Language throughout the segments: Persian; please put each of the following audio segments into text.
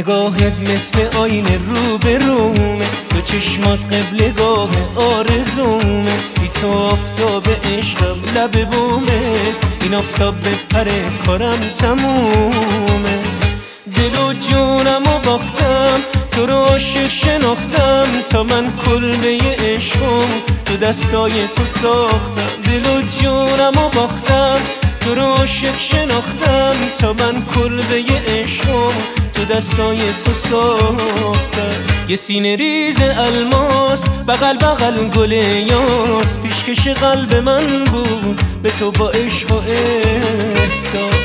نگاهت مثل آینه رو به رومه، تو چشمات قبلگاه آرزومه، بی تو آفتاب عشقم لب بومه، این آفتاب بپره کارم تمومه. دل و جونم و باختم، تو رو عاشق شناختم، تا من کلبه عشقم تو دستای تو ساختم. دل و جونم و باختم، تو رو عاشق شناختم، تا من کلبه عشقم تو دستای تو ساختم. یه سینه ریز الماس بغل بغل گل یاس، پیشکش قلب من بود به تو با عشق و احساس.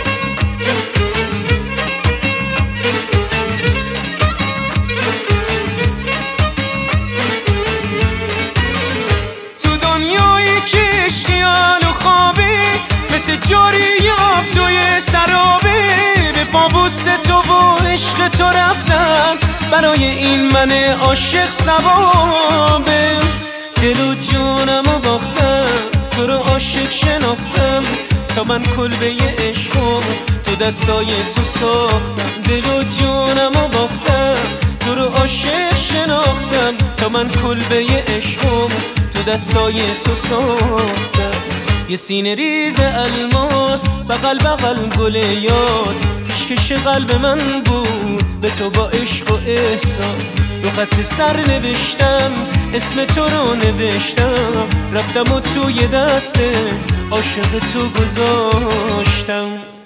تو دنیایی که عشقیان و خوابی، مثل جاری آب توی سرابه، به پابوس تو و عشق تو رفتم، برای این من عاشق ثوابه. دل و جونم و باختم، تو رو عاشق شناختم، تا من کلبه عشقم تو دستای تو ساختم. دل و جونم و باختم، تو رو عاشق شناختم، تا من کلبه عشقم تو دستای تو ساختم. یه سینه ریز الماس بغل بغل گل یاس، پیشکش قلب من بود به تو با عشق و احساس. رو خط سر نوشتم اسم تو رو نوشتم، رفتم و توی دست عاشق تو گذاشتم.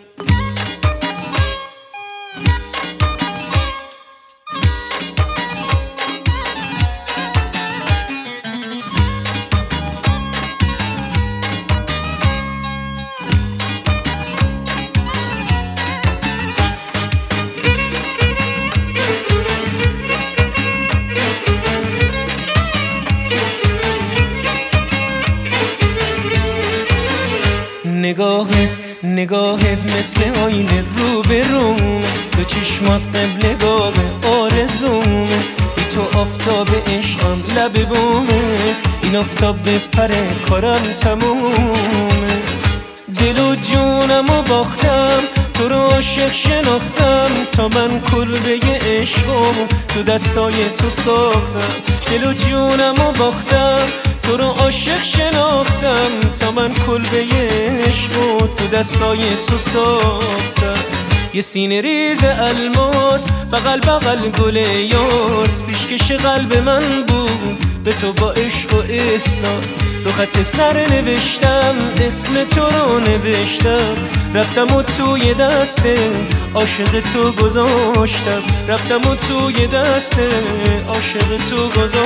نگاهت مثل آینه رو به رومه، تو چشمات قبلگاه آرزومه، بی تو آفتاب عشقم لب بومه، این آفتاب بپره کارم تمومه. دل و جونم و باختم، تو رو عاشق شناختم، تا من کلبه عشقم تو دستای تو ساختم. دل و جونم و باختم، تو رو عاشق شناختم، تا من کلبه عشق تو دستای تو ساختم. یه سینه ریز الماس بغل بغل گل یاس، پیشکش قلب من بود به تو با عشق و احساس. رو خط سر نوشتم اسم تو رو نوشتم، رفتم و توی دست عاشق تو گذاشتم، رفتم و توی دست عاشق تو گذاشتم.